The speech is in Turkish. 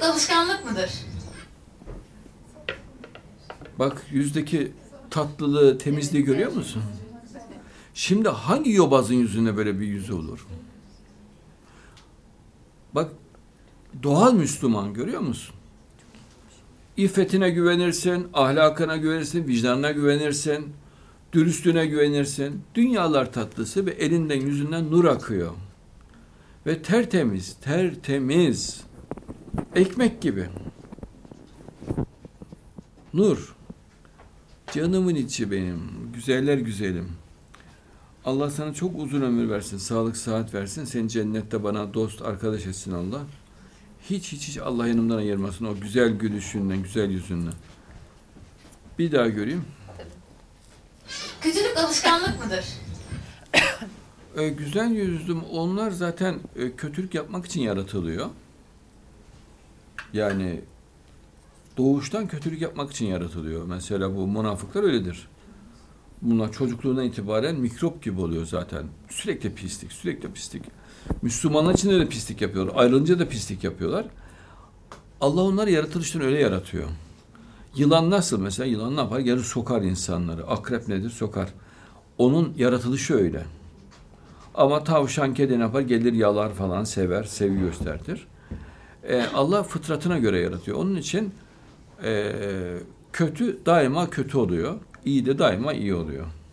alışkanlık mıdır? Bak yüzdeki tatlılığı, temizliği görüyor musun? Şimdi hangi yobazın yüzünde böyle bir yüzü olur? Bak doğal Müslüman görüyor musun? İffetine güvenirsin, ahlakına güvenirsin, vicdanına güvenirsin, dürüstlüğüne güvenirsin. Dünyalar tatlısı ve elinden yüzünden nur akıyor. Ve tertemiz, tertemiz. Ekmek gibi. Nur. Canımın içi benim. Güzeller güzelim. Allah sana çok uzun ömür versin, sağlık, sıhhat versin. Seni cennette bana dost, arkadaş etsin Allah. Hiç Allah yanımdan ayırmasın o güzel gülüşünden, güzel yüzünden. Bir daha göreyim. Kötülük alışkanlık mıdır? Güzel yüzlüm onlar zaten kötülük yapmak için yaratılıyor. Yani doğuştan kötülük yapmak için yaratılıyor. Mesela bu münafıklar öyledir. Bunlar çocukluğundan itibaren mikrop gibi oluyor zaten. Sürekli pislik, sürekli pislik. Müslümanlar için de pislik yapıyorlar. Ayrılınca da pislik yapıyorlar. Allah onları yaratılıştan öyle yaratıyor. Yılan nasıl mesela? Yılan ne yapar? Gelir sokar insanları. Akrep nedir? Sokar. Onun yaratılışı öyle. Ama tavşan, kedi ne yapar? Gelir yalar falan, sever, sevgi gösterir. Allah fıtratına göre yaratıyor. Onun için kötü daima kötü oluyor. İyi de daima iyi oluyor.